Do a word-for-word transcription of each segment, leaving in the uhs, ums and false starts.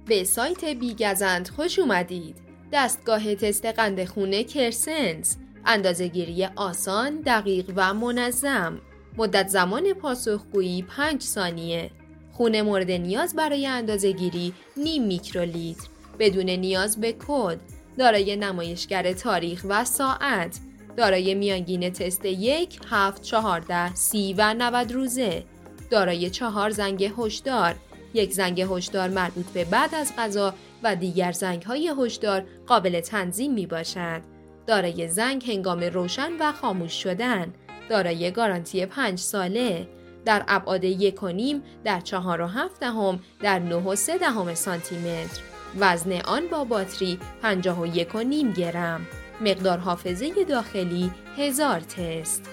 به سایت بیگزند خوش اومدید. دستگاه تست قند خون کرسنس، اندازه‌گیری آسان، دقیق و منظم. مدت زمان پاسخگویی پنج ثانیه. خون مورد نیاز برای اندازه‌گیری نیم میکرولیتر بدون نیاز به کد. دارای نمایشگر تاریخ و ساعت. دارای میانگین تست یک، هفت، چهارده، سی و نود روزه. دارای چهار زنگ هشدار. یک زنگ هشدار مربوط به بعد از غذا و دیگر زنگ‌های هشدار قابل تنظیم می باشد. دارای زنگ هنگام روشن و خاموش شدن. دارای گارانتی پنج ساله. در ابعاد یک و نیم در چهار و هفت دهم در نه و سه دهم سانتی متر. وزن آن با باتری پنجاه و یک و نیم گرم. مقدار حافظه داخلی هزار تست.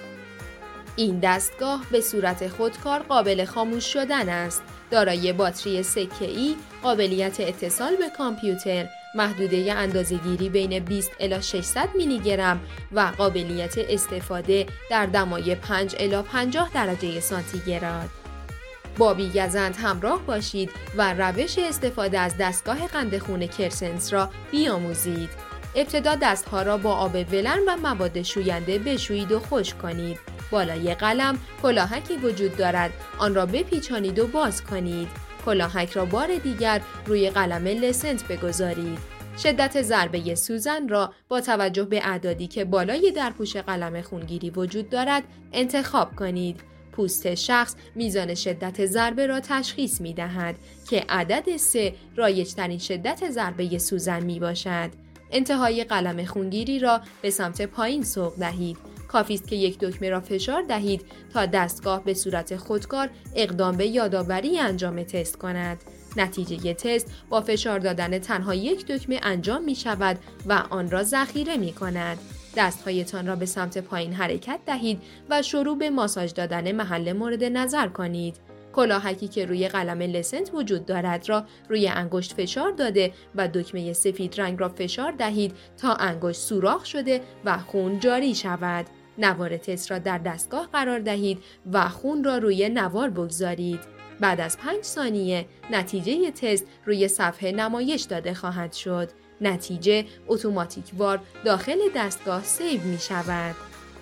این دستگاه به صورت خودکار قابل خاموش شدن است. دارای باتری سکه‌ای، قابلیت اتصال به کامپیوتر، محدوده اندازه‌گیری بین بیست الی ششصد میلی گرم و قابلیت استفاده در دمای پنج الی پنجاه درجه سانتیگراد. با بیگزند همراه باشید و روش استفاده از دستگاه قند خون کرسنس را بیاموزید. ابتدا دستها را با آب ولرم و مواد شوینده بشویید و خشک کنید. بالای قلم کلاهکی وجود دارد، آن را بپیچانید و باز کنید. کلاهک را بار دیگر روی قلم لسنت بگذارید. شدت ضربه سوزن را با توجه به اعدادی که بالای درپوش قلم خونگیری وجود دارد انتخاب کنید. پوست شخص میزان شدت ضربه را تشخیص می دهد که عدد سه رایج‌ترین شدت ضربه سوزن می باشد. انتهای قلم خونگیری را به سمت پایین سوق دهید. کافی است که یک دکمه را فشار دهید تا دستگاه به صورت خودکار اقدام به یادآوری انجام تست کند. نتیجه تست با فشار دادن تنها یک دکمه انجام می شود و آن را ذخیره می کند. دستهایتان را به سمت پایین حرکت دهید و شروع به ماساژ دادن محل مورد نظر کنید. کلاهکی که روی قلم لسنت وجود دارد را روی انگشت فشار داده و دکمه سفید رنگ را فشار دهید تا انگشت سوراخ شده و خون جاری شود. نوار تست را در دستگاه قرار دهید و خون را روی نوار بگذارید. بعد از پنج ثانیه نتیجه تست روی صفحه نمایش داده خواهد شد. نتیجه اتوماتیک وار داخل دستگاه سیو می شود.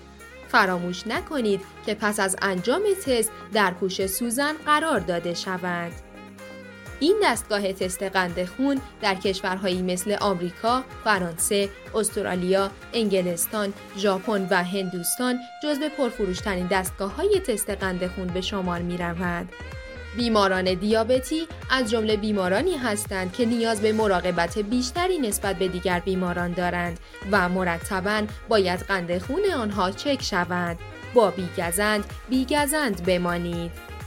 فراموش نکنید که پس از انجام تست درپوش سوزن قرار داده شود. این دستگاه تست قند خون در کشورهایی مثل آمریکا، فرانسه، استرالیا، انگلستان، ژاپن و هندوستان جزو پرفروش‌ترین دستگاه‌های تست قند خون به شمار می‌رود. بیماران دیابتی از جمله بیمارانی هستند که نیاز به مراقبت بیشتری نسبت به دیگر بیماران دارند و مرتباً باید قند خون آنها چک شود. با بیگزند بیگزند بمانید.